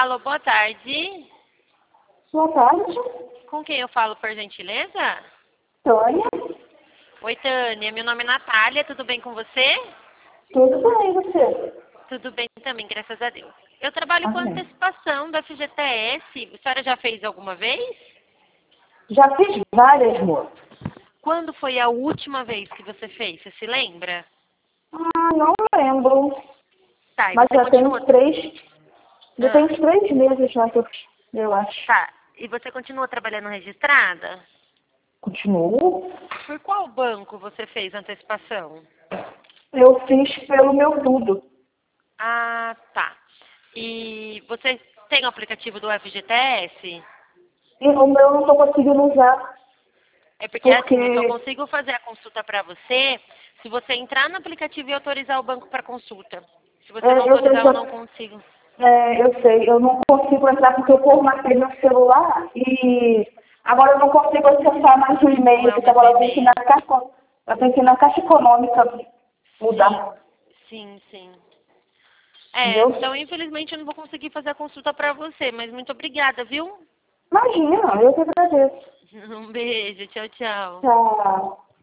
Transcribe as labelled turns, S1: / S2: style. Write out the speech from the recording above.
S1: Alô, boa tarde.
S2: Boa tarde,
S1: Com quem eu falo, por gentileza?
S2: Tânia.
S1: Oi, Tânia. Meu nome é Natália. Tudo bem com você?
S2: Tudo bem, e você?
S1: Tudo bem também, graças a Deus. Eu trabalho com
S2: Amém.
S1: antecipação da FGTS. A senhora já fez alguma vez?
S2: Já fiz várias, moças.
S1: Quando foi a última vez que você fez? Você se lembra?
S2: Não lembro.
S1: Tá, e
S2: Mas
S1: você continua...
S2: já tem uns 3 meses já que eu acho.
S1: Tá, e você continua trabalhando registrada?
S2: Continuo.
S1: Por qual banco você fez a antecipação?
S2: Eu fiz pelo meu tudo.
S1: Ah, tá. E você tem o aplicativo do FGTS?
S2: E o meu eu não estou conseguindo usar,
S1: É porque
S2: porque
S1: assim, eu só consigo fazer a consulta para você se você entrar no aplicativo e autorizar o banco para consulta. Se você não
S2: eu sei
S1: autorizar,
S2: que
S1: eu não consigo.
S2: eu não consigo entrar porque eu formatei meu celular e agora eu não consigo acessar mais o
S1: Não
S2: e-mail,
S1: é o
S2: porque
S1: mesmo
S2: agora
S1: e-mail.
S2: eu tenho que ir na Caixa Econômica
S1: Sim,
S2: mudar.
S1: sim, sim.
S2: Entendeu?
S1: Então infelizmente eu não vou conseguir fazer a consulta para você, mas muito obrigada, viu?
S2: Imagina, eu que agradeço.
S1: Um beijo, tchau, tchau.
S2: Tchau.